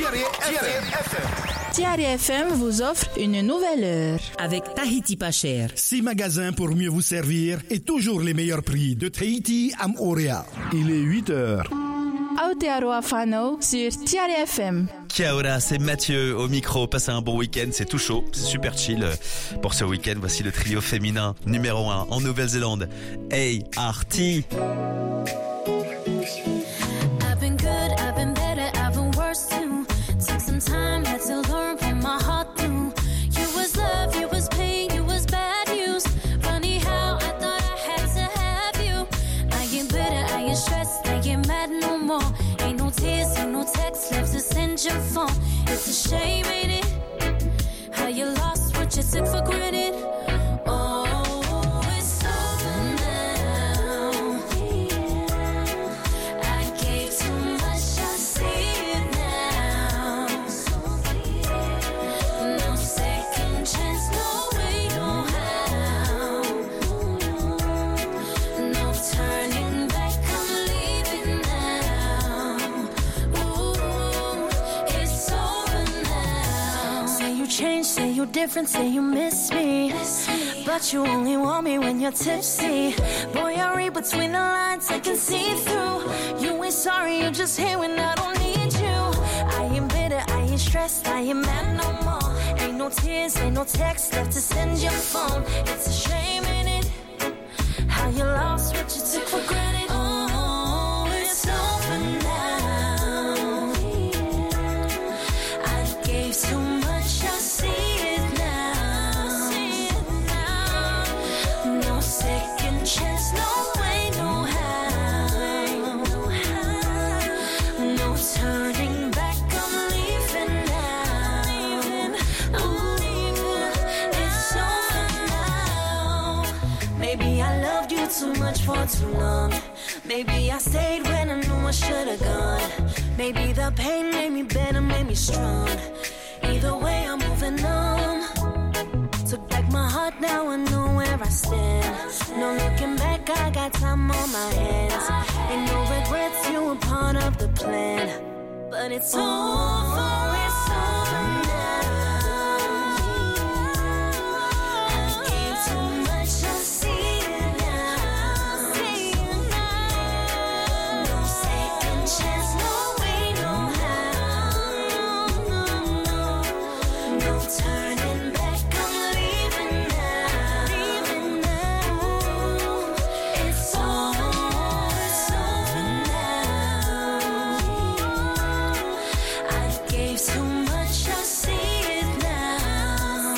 Thierry FM vous offre une nouvelle heure. Avec Tahiti pas cher. 6 magasins pour mieux vous servir et toujours les meilleurs prix de Tahiti à Moorea. Il est 8 heures. Aotearoa Fano sur Thierry FM. Kia ora, c'est Mathieu au micro. Passez un bon week-end, c'est tout chaud, c'est super chill. Pour ce week-end, voici le trio féminin numéro 1 en Nouvelle-Zélande. ART. I've been good, I've been better, I've been worse too. Took some time, had to learn from my heart through. You was love, you was pain, you was bad news. Funny how I thought I had to have you. I ain't bitter, I ain't stressed, I ain't mad no more. Ain't no tears, ain't no text left to send your phone. It's a shame, ain't it? How you lost what you took for granted. Oh, it's over now. I gave too much, I see it now. No second chance, no way, no how. No turning back, I'm leaving now. Ooh, it's over now. Say you changed, say you different, say you miss me. But you only want me when you're tipsy. Boy, I read between the lines, I can see through. You ain't sorry, you just here when I don't need you. I ain't bitter, I ain't stressed, I ain't mad no more. Ain't no tears, ain't no text left to send your phone. It's a shame, ain't it? How you lost what you took for granted. Oh, it's over now. I gave too much, I see it now. No second chance, no way, no how. No turning back, I'm leaving now. Ooh, it's over now. Maybe I loved you too much for too long. Maybe I stayed when I knew I should've gone. Maybe the pain made me better, made me strong. Either way, I'm moving on. Took back my heart, now I know where I stand. No looking back, I got time on my hands. Ain't no regrets, you were part of the plan. But it's over, it's over now. I gave too much, I see it now. No second chance, no way, no how. No turning back, I'm leaving now. It's over now. I gave too much, I see it now.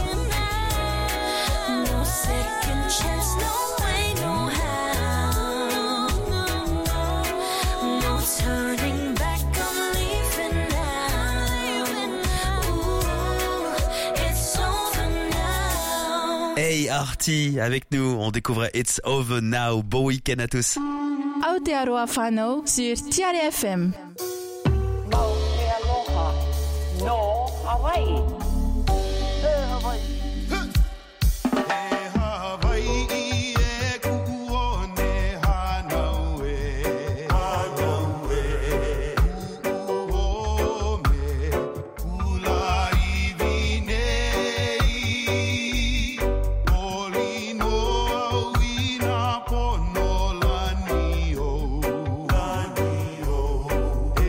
No second chance, no way, no how. No turning back, I'm leaving now. Ooh, it's over now. ART avec nous, on découvrait It's Over Now. Bon week-end à tous. Aotearoa Fano sur Thierry FM. Aloha. No, Hawaii. Hawaii. Hey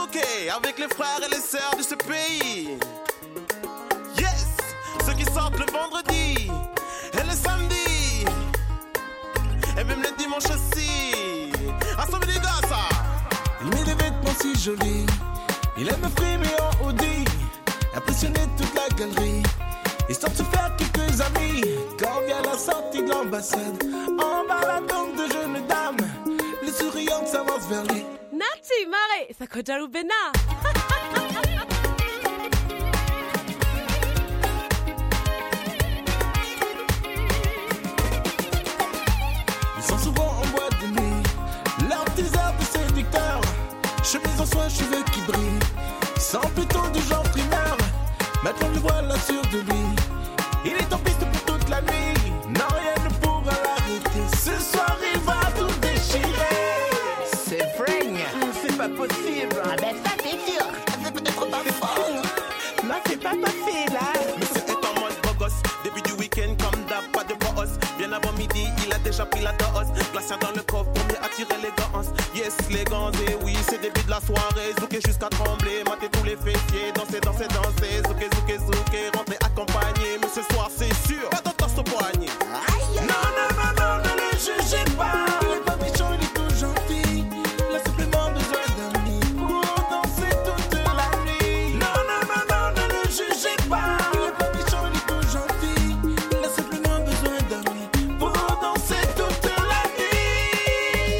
karaoké avec les frères et les sœurs de ce pays. Yes, ceux qui sortent le vendredi et le samedi et même le dimanche aussi. Ensemble les gars, ça. Il met des vêtements si jolis, il aime frimer en Audi, impressionner toute la galerie, histoire de se faire quelques amis. Quand vient la sortie de l'ambassade, en baladant de jeunes dames, les souriantes s'avancent vers lui. Nati, Mare, Sakojaru Bena. Ils sont souvent en boîte de nuit, leur teaser de séducteur, chemise en soie, cheveux qui brillent. Ils sont plutôt du genre primaire, maintenant le voilà sûr de lui. Il est en piste pour toute la nuit, non rien ne pourra l'arrêter. Ce soir il va tout déchirer. C'est vrai, c'est pas possible. Ah ben ça c'est sûr, c'est peut-être pas fort. Non, c'est pas facile, hein. Monsieur est en mode beau gosse, début du week-end comme d'hab, pas de boss. Bien avant midi, il a déjà pris la dose. Glacière dans le coffre pour mieux attirer les gants. Yes, les gants, et oui, c'est début de la soirée. Zouké jusqu'à trembler, mater tous les fessiers. Danser, danser, danser. Zouké, zouké, zouké. Rentrer accompagné, mais ce soir c'est sûr, pas d'entorse au poignet. Non, non, non, non, ne le jugez pas. Il est pas méchant, il est tout gentil. Il a simplement besoin d'amis pour danser toute la nuit. Non, non, non, non, ne le jugez pas. Il est pas méchant, il est tout gentil. Il a simplement besoin d'amis pour danser toute la nuit.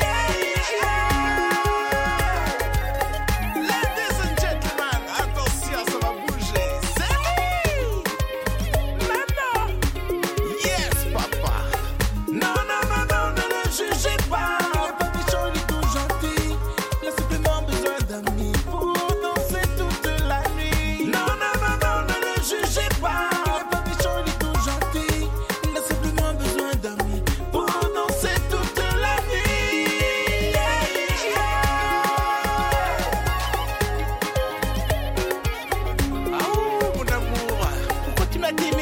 Ladies and gentlemen, attention, ça va bouger. C'est lui. Maman. Yes, papa. Non, non, non, non, ne le jugez pas. Il est pas méchant, il est tout gentil. Il a simplement besoin d'amis pour danser toute la nuit. Non, non, non, non, ne le jugez pas. Il est pas méchant, il est tout gentil. Il a simplement besoin d'amis pour danser toute la nuit. Ah oh, mon amour, pourquoi tu m'as aimé?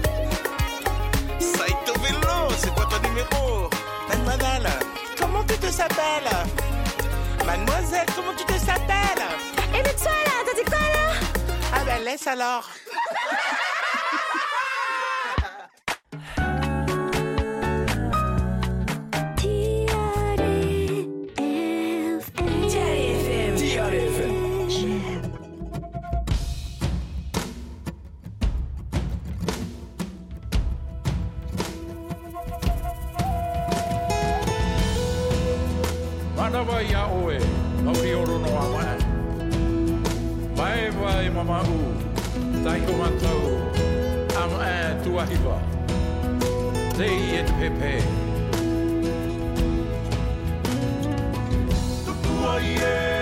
Saito Vélo, c'est quoi ton numéro? Mademoiselle, comment tu te s'appelles? Mademoiselle, comment tu te s'appelles? Et mais toi là, t'as dit quoi là? Ah ben laisse alors. Manawa ia oe, mauri oro no awa. Mai vai mama u, tai ko matau, am a tuahiwa. Dei et pepe. Tukua ie.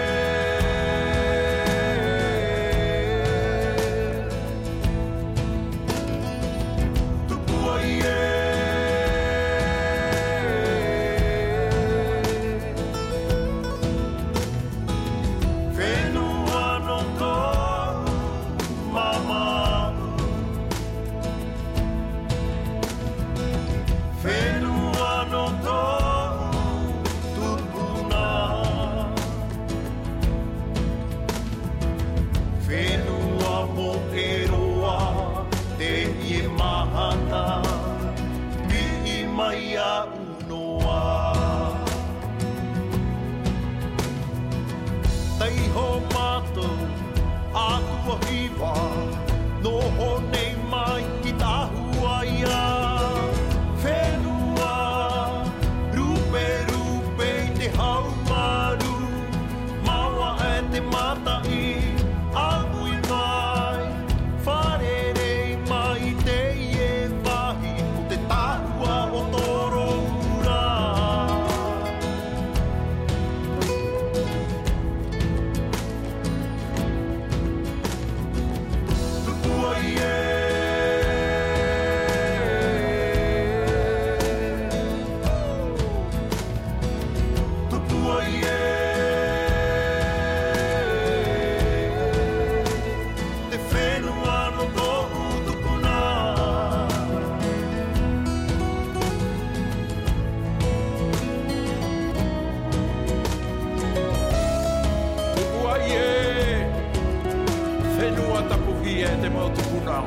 te mautu punao.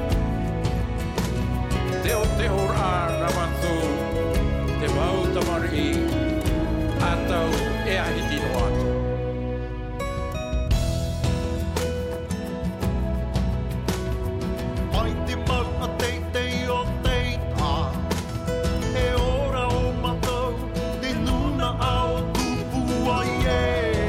Te o te hora ramantu, te mauta mari, atau e ahiti no atu. Ai te mau a teitei o teita, e ora o matau, te nuna ao tupu ai e.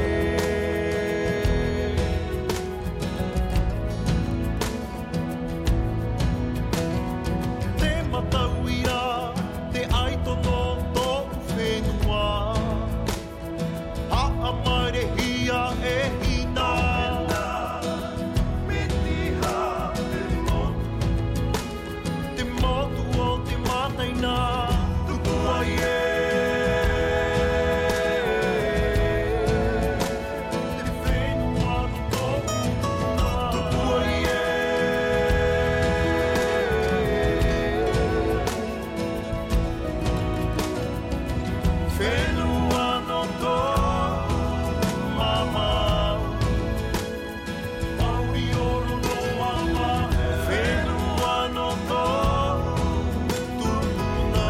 Te matau ia, te aitono tō whenua, a amarehia e hina. Te motu o te mataina, tuku ai e. Te whenua no tōku, tuku ai e. Whenua no tōku mama, Mauri oro no mama, whenua no tōku tupuna.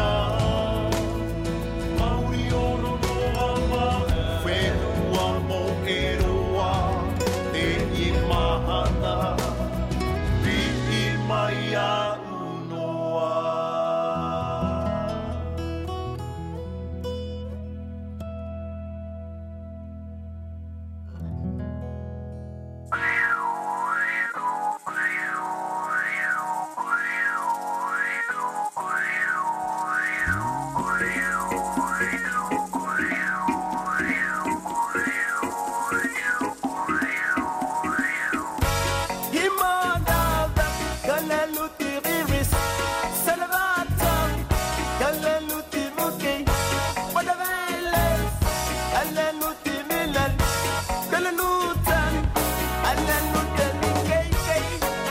Mauri oro no mama, whenua mo e roa, te I mahana, pi I mai a unoa. Imanada, galelu tiriris, salvata, galelu timuki, wadaveles, galelu timilan, galelutan, galelu telikei.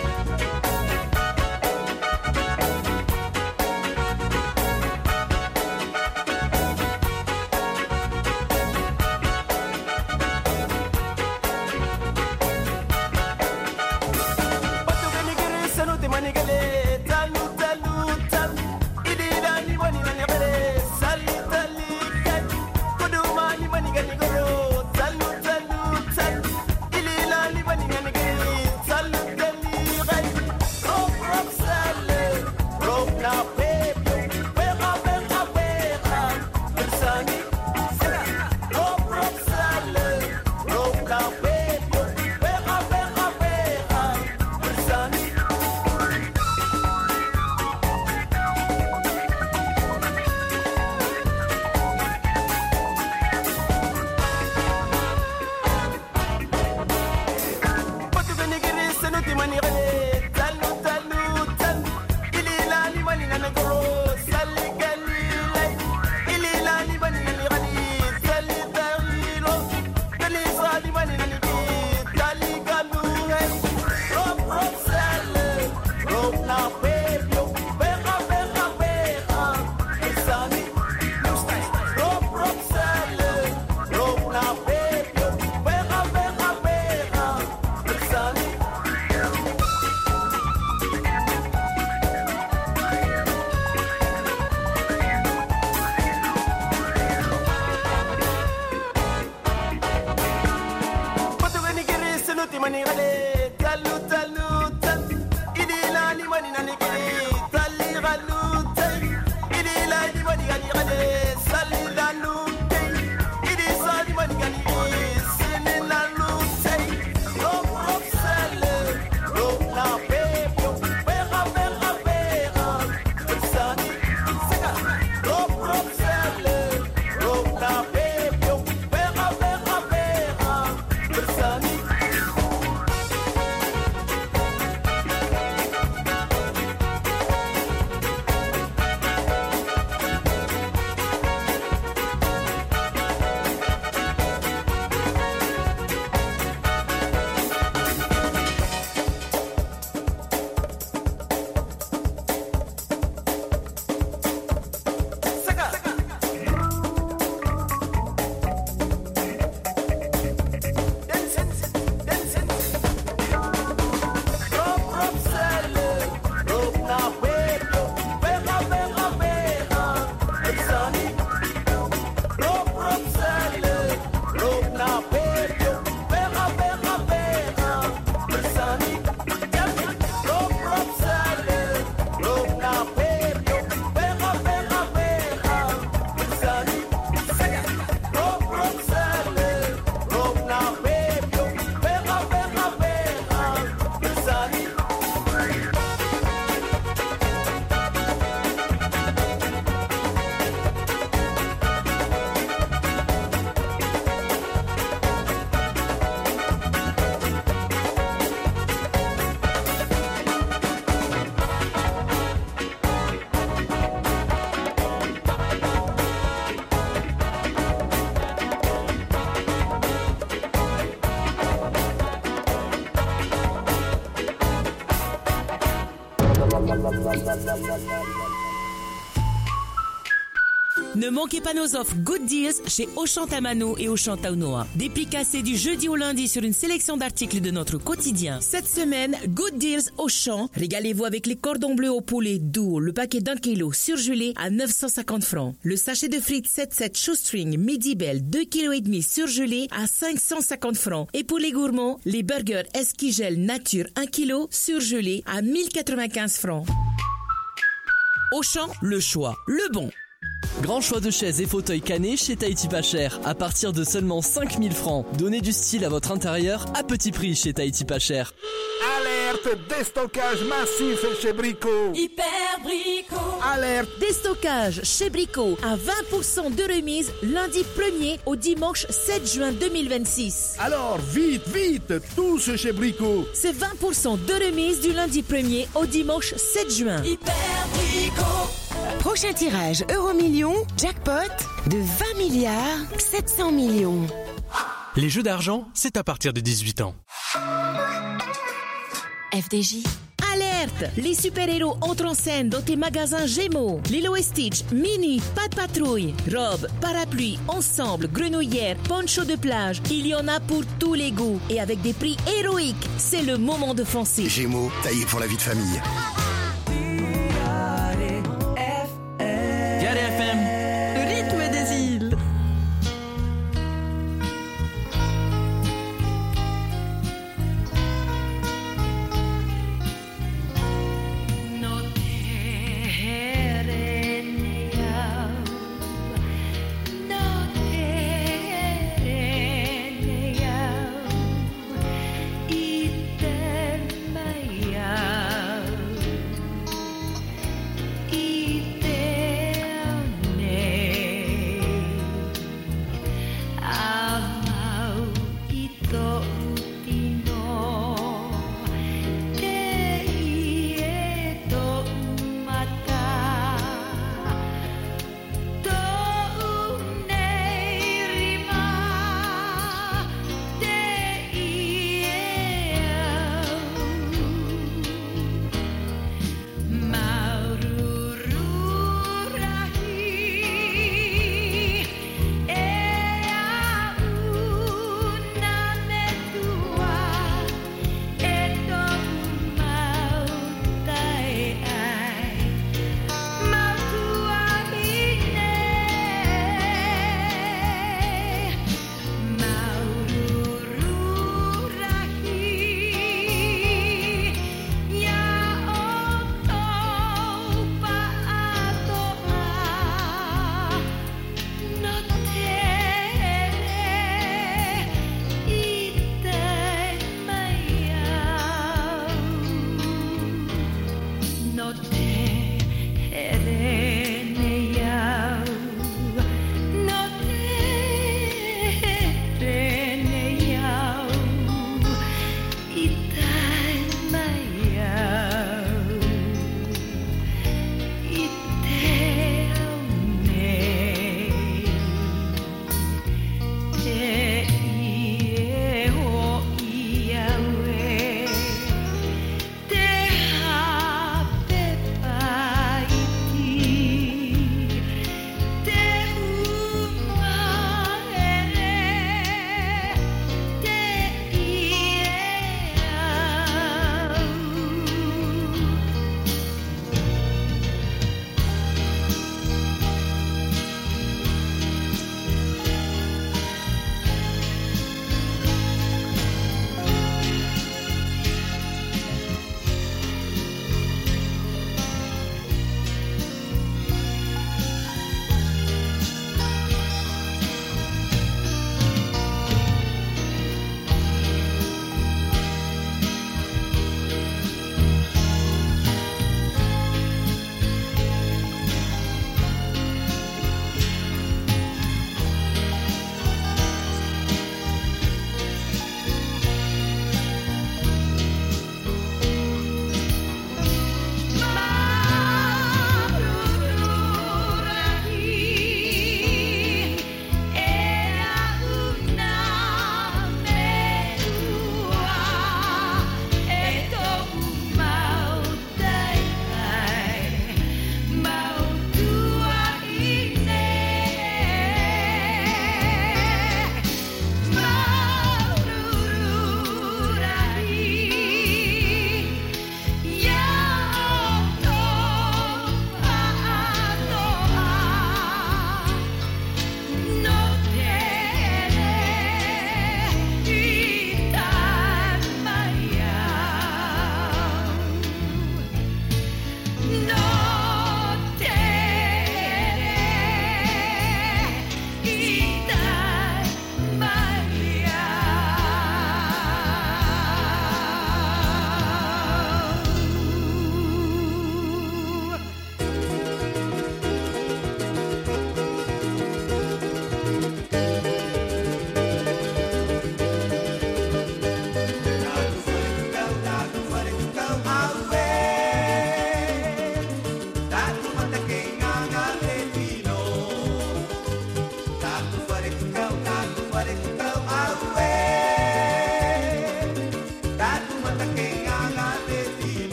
Patu gani gere sanu te mani gale, talu talu tal, idira ni mani gani gale, sali tali kat, kudu mani mani gani goro, talu talu tal, ilila ni mani gani gale, talu tali kat, rop rop sale, rop na pepe, pera pera pera, bersani, rop rop sale, rop na pepe, pera pera pera, bersani. Patu gani gere sanu te mani gale, talu talu tal, ilila ni mani gani goro, sali gali lai, ilila ni mani gani gani, sali tarilo, gali sali mani gani gi, gali galu hai, rop rop sale, rop na pepio, pera pera pera, bersani, rop rop sale, rop na pepio, pera pera pera, bersani. Patu gani gere sanu te mani gale, talu talu tal, idila ni mani nani gale, tali galu tay, idila ni mani gani gale, sali lalu tay, idi sali mani gani gale, sini lalu tay, rop rop sale, rop na pepio, pera pera pera, bersani, rop rop sale, rop na pepio, pera pera pera, bersani. Ne manquez pas nos offres Good Deals chez Auchan Tamano et Auchan Taunoa. Des prix cassés du jeudi au lundi sur une sélection d'articles de notre quotidien. Cette semaine, Good Deals Auchan. Régalez-vous avec les cordons bleus au poulet Duo, le paquet d'1 kg surgelé à 950 francs. Le sachet de frites 7-7 shoestring Midi Bell 2,5 kg surgelé à 550 francs. Et pour les gourmands, les burgers Esquigel Nature 1 kg surgelé à 1095 francs. Auchan, le choix, le bon. Grand choix de chaises et fauteuils canés chez Tahiti Pas Cher, à partir de seulement 5000 francs. Donnez du style à votre intérieur à petit prix chez Tahiti Pas Cher. Alerte, déstockage massif chez Brico. Hyper Brico. Alerte, Déstockage chez Brico à 20% de remise lundi 1er au dimanche 7 juin 2026. Alors, vite, vite, tous chez Brico. C'est 20% de remise du lundi 1er au dimanche 7 juin. Hyper Brico. Prochain tirage Euromillions, jackpot de 20 milliards 700 millions. Les jeux d'argent, c'est à partir de 18 ans. FDJ. Alerte! Les super-héros entrent en scène dans tes magasins Gémeaux. Lilo et Stitch, Mini, Pas de patrouille, robes, parapluies, ensemble, grenouillères, poncho de plage. Il y en a pour tous les goûts et avec des prix héroïques. C'est le moment de foncer. Gémeaux, taillé pour la vie de famille. Gare FM, le rythme des îles.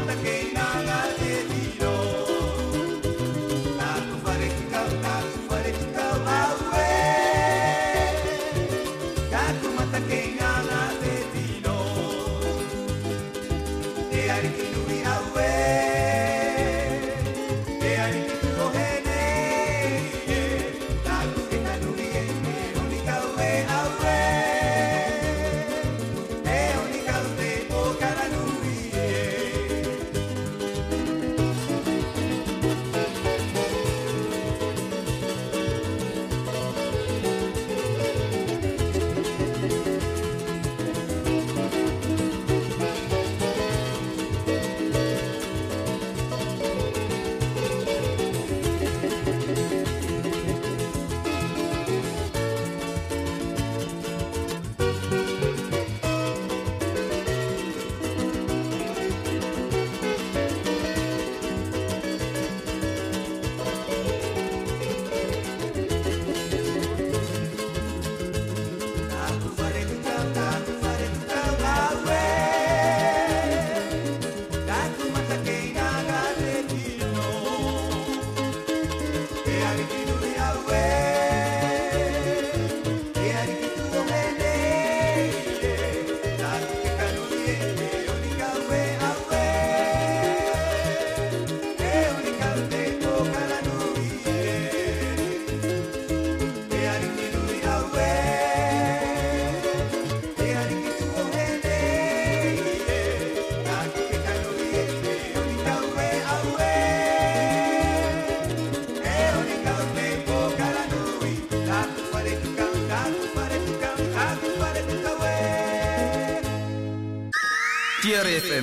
Thierry FM.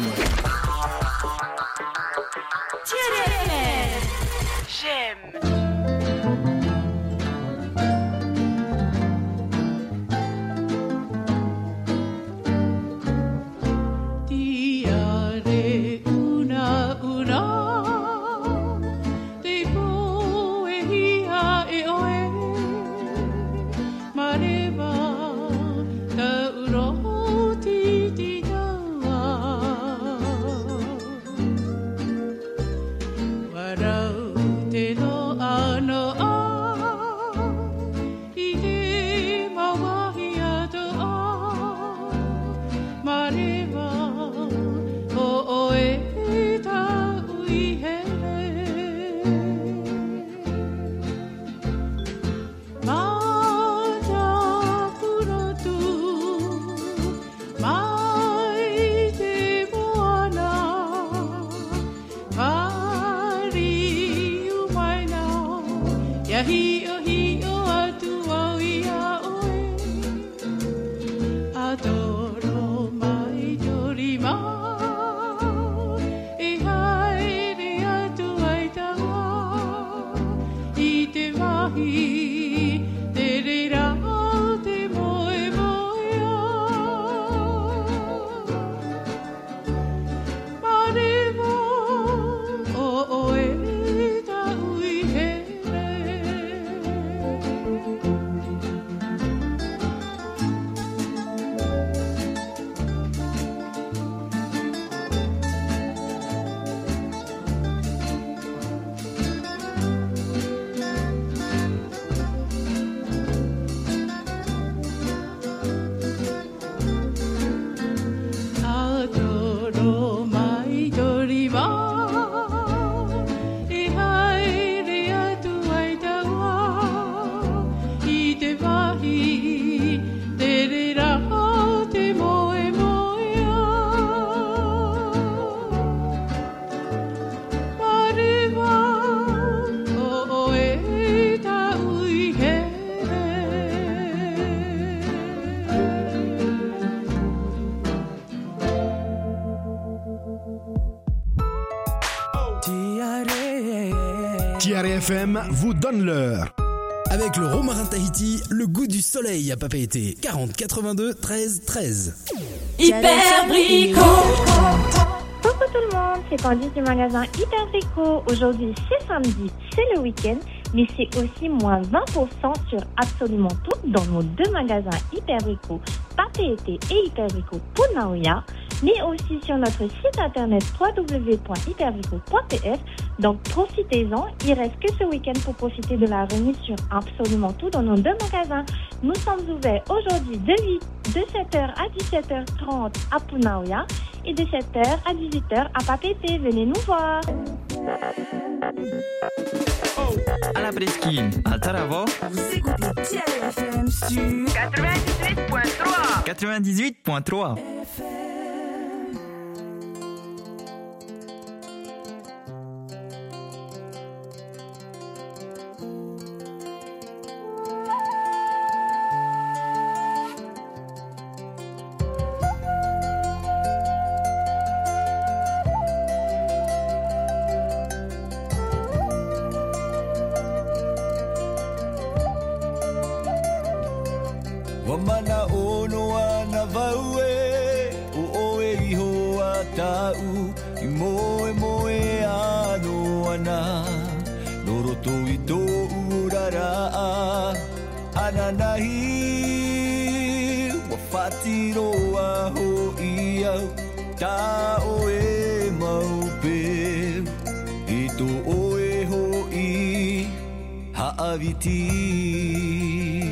Thierry FM. J'aime. Thierry FM vous donne l'heure. Avec le romarin Tahiti, le goût du soleil à Papeete. 40 82 13 13. Hyper Brico. Coucou tout le monde, c'est Candice du magasin Hyper Brico. Aujourd'hui c'est samedi, c'est le week-end, mais c'est aussi moins 20% sur absolument tout dans nos deux magasins Hyper Brico, Papeete et Hyper Brico pour Naoya. mais aussi sur notre site internet www.hypervico.pf. Donc profitez-en, il reste que ce week-end pour profiter de la remise sur absolument tout dans nos 2 magasins. Nous sommes ouverts aujourd'hui de 7h à 17h30 à Punaoya et de 7h à 18h à Papeete. Venez nous voir. À la presqu'île, à Taravo. Vous écoutez TRFM sur 98.3. 98.3. Wamana ono ana vaue o oe iho a tau I moe moe ano ana Noroto I tō urara ana nahi wa whatiro a ho I au ta oe maupe I tō oe ho I haawiti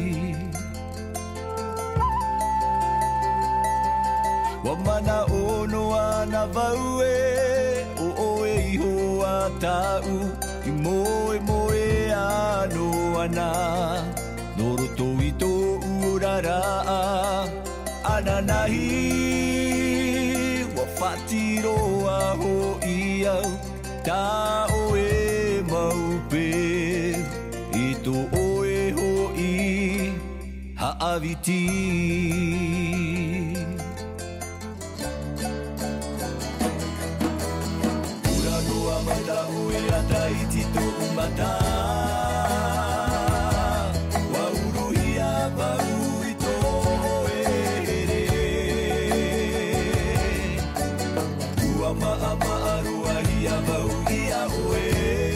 Wamana ono ana vaue o oe iho a tau I moe moe ano ana Noroto I tō urara ana nahi wa whatiro a ho I au ta oe maupe I tō oe ho I haawiti Mata ue ata I tito umata Wa uruhia vau I tō ere Ua maa maa ruahia vau I a oe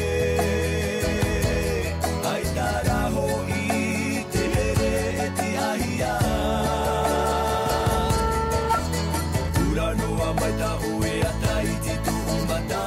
Ai taraho I te here e te ahia Ura noa mata ue ata I tito umata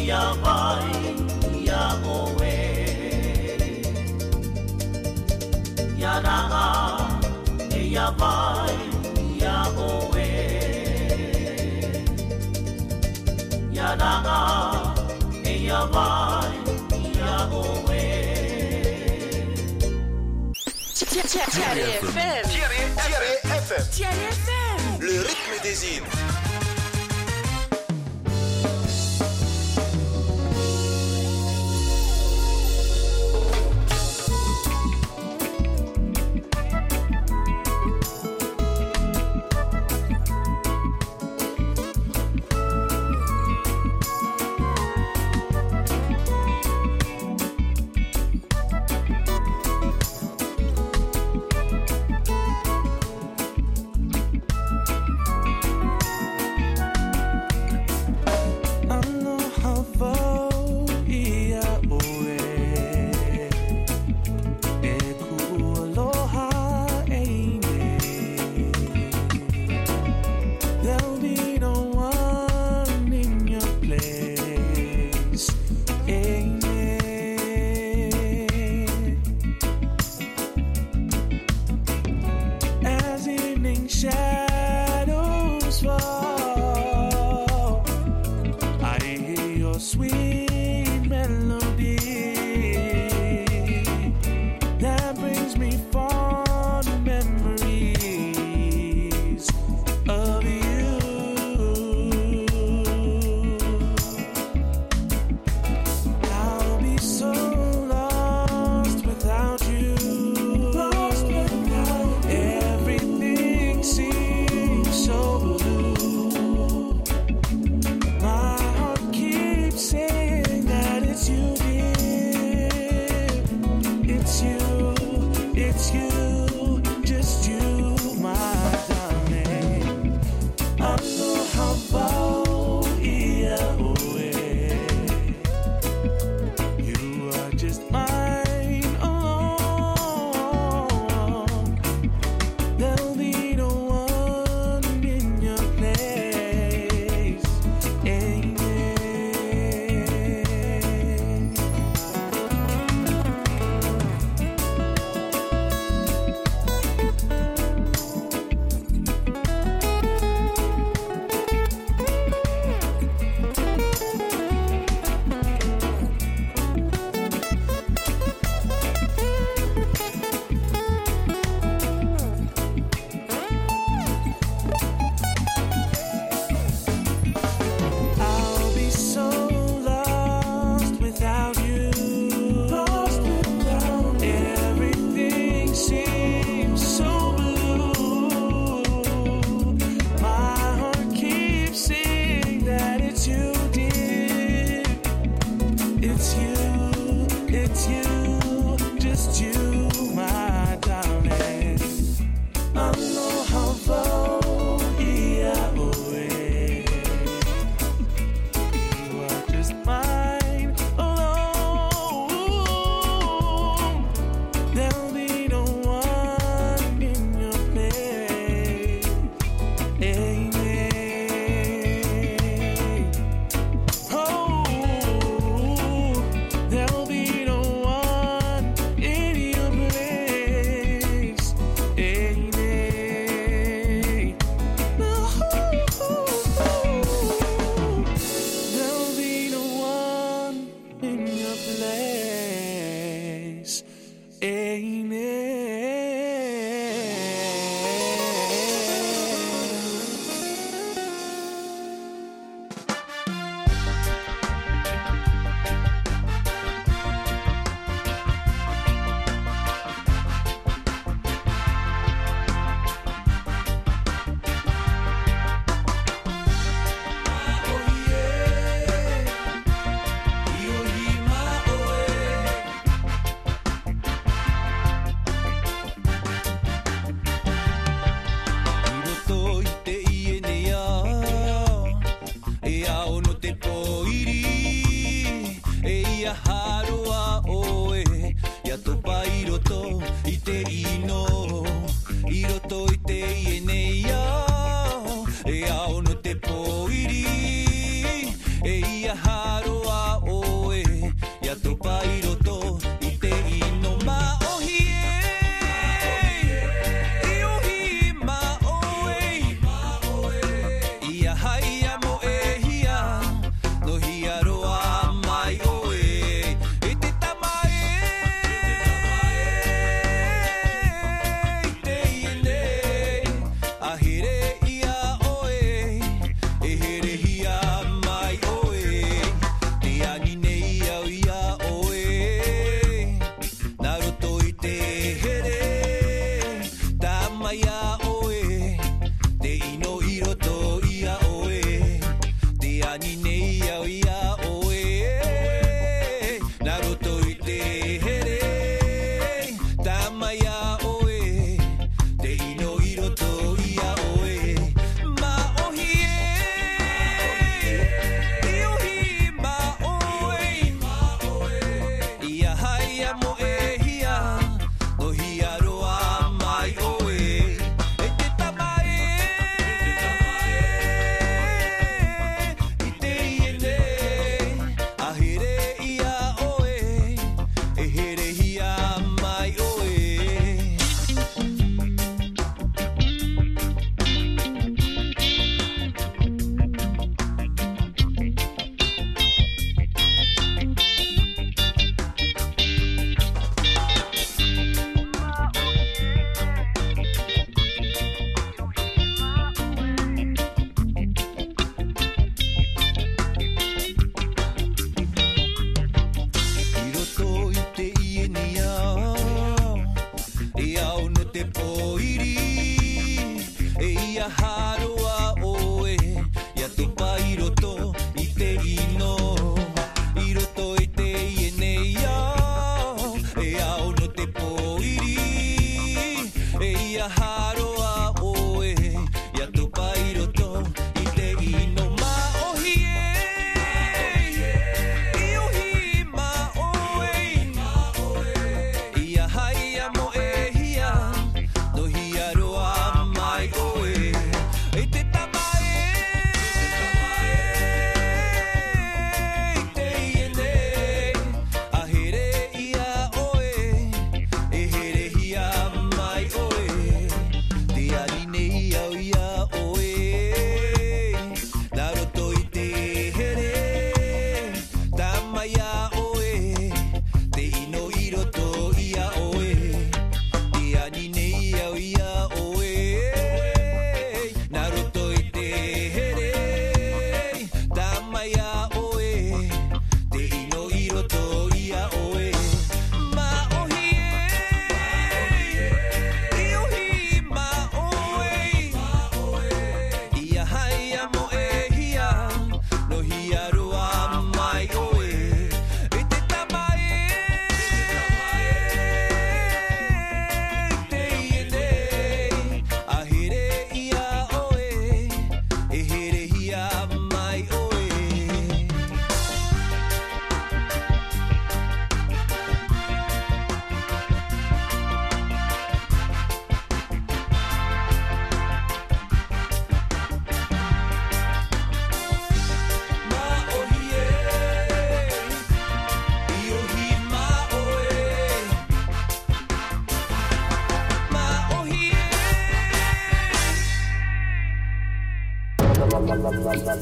Thierry FM. Le rythme des îles.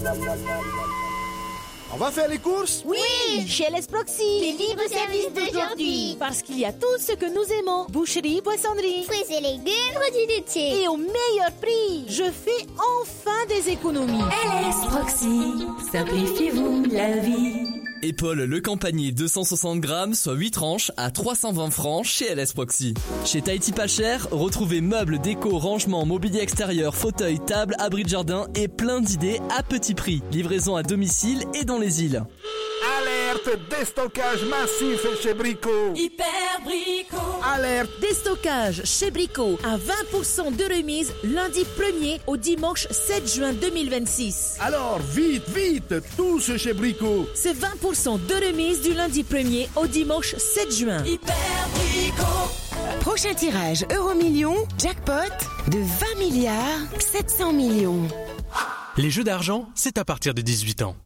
On va faire les courses? Oui, chez Les Proxy. Les libres services d'aujourd'hui. Parce qu'il y a tout ce que nous aimons. Boucherie, poissonnerie. Fruits et légumes, produits laitiers. Et au meilleur prix. Je fais enfin des économies. LS Proxy, simplifiez-vous la vie. Épaule Le Campagnier 260 grammes, soit 8 tranches à 320 francs chez LS Proxy. Chez Tahiti Pas Cher, retrouvez meubles, déco, rangements, mobilier extérieur, fauteuils, tables, abris de jardin et plein d'idées à petit prix. Livraison à domicile et dans les îles. Alerte, déstockage massif chez Brico. Hyper Brico. Alerte, déstockage chez Brico à 20% de remise lundi 1er au dimanche 7 juin 2026. Alors, vite, tous chez Brico. C'est 20% de remise du lundi 1er au dimanche 7 juin. Hyper Brico. Prochain tirage Euromillions, jackpot de 20 milliards 700 millions. Les jeux d'argent, c'est à partir de 18 ans.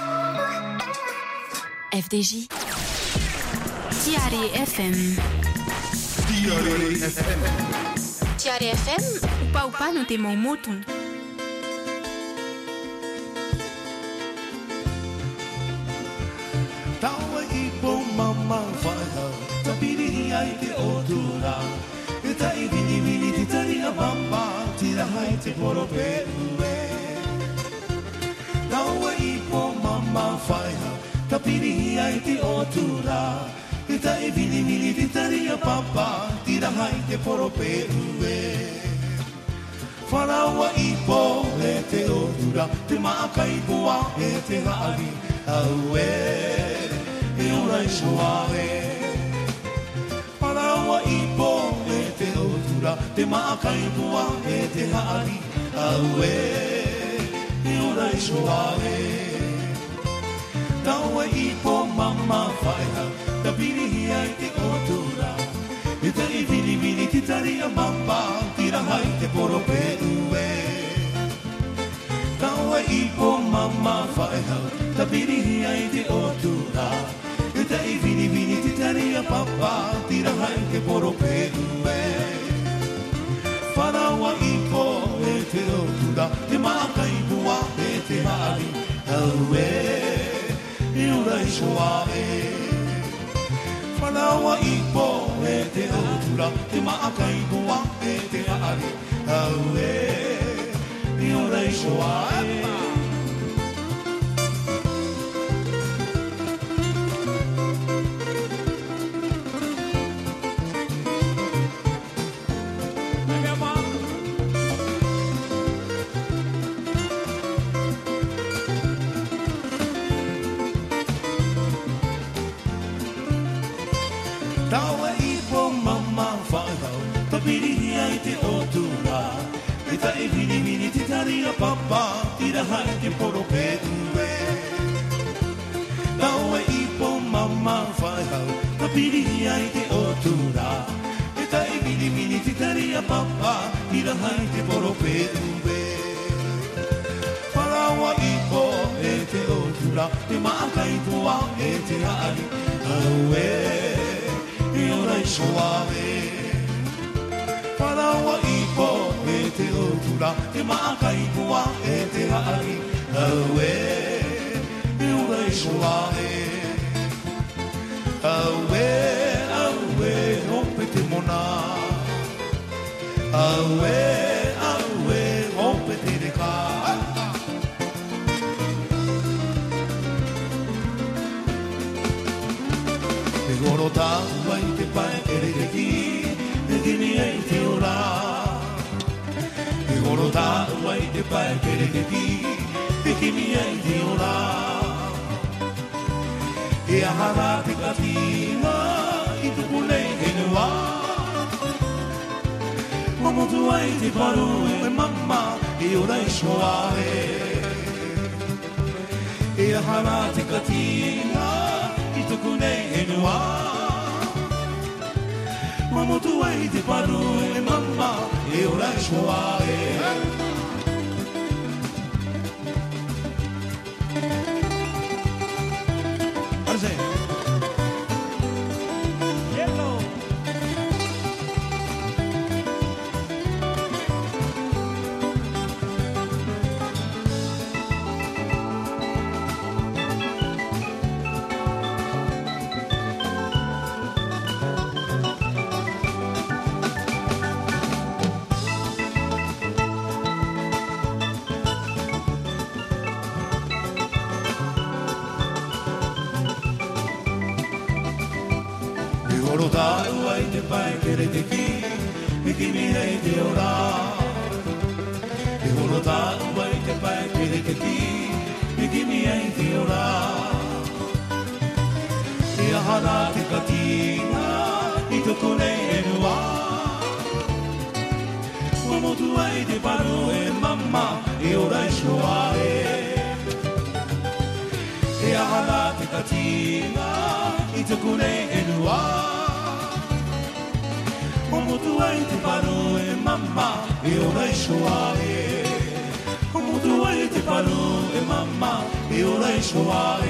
FDJ Tiare FM Tiare FM Upa no te mau motu. Tawa ipo mama whaha Tapiri ai te otura E tai vini vini te tari a mama Tira hai te poro pe ue Tawa ipo mama whaha Tapiri ai te otura E tai vini vini te tari a papa Tira hai te poro pe ue Wharaua ipo e te otura Te maakai boa e te haari Aue e ora i soare Paraua ipo e te otura Te maakai boa e te haari Aue e ora i soare Taua ipo mama whaiha Ta pirihi ai te otura E ta i vini vini ti tari a mama Tira hai te poro pe ue Taua ipo mama whaiha Ta pirihi ai te otura E ta i vini vini ti tari a papa Tira hai te poro pe ue Wharaua ipo e te otura Te maakai bua e te haari Aue e ura i soare Wharaua ipo e te otura Te maakai bua e te haari Aue e ura i soare Taua ipo mama whaihau Ta pirihi ai te otura E ta e vini vini te tari a papa Tira hai te poro pe ue Taua ipo mama whaihau Ta pirihi ai te otura E ta e vini vini te tari a papa Tira hai te poro pe ue Wharaua ipo e te otura Te maakai toa e te haari Aue e ora i soave Wharaua ipo e te otura Te maakai pua e te haari Aue e ora i soave Aue, aue, hope te mona Aue, aue, hope te reka E goro tāu ai te pai e re ki E tini ai te ora E goro tāu ai te pai e re ki E tini ai te ora E ahara te katina I tuku nei he nua Mamotu ai te paru e mama E ora i soare E ahara te katina I tuku nei he nua Mamotu ai te paru e mama E ora i soare Arze Yellow horo tāu ai te pai kere te ki, me kimi hei te ora. E horo tāu ai te pai kere te ki, me kimi hei te ora. E ahana te katina, I toko nei e nua. Ua motu ai te paro e mama, e ora I shoa e. E ahana te katina, I toko nei e nua. Ua motu ai te paro e mama, e ora I shoa e. Ua motu ai te paro e mama, e ora I shoa e.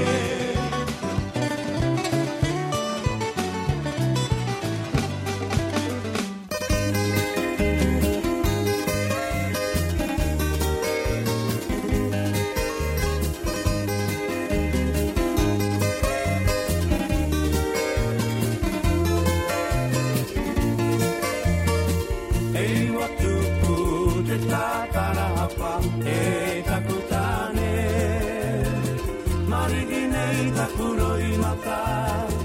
Marigi nei takuro I mata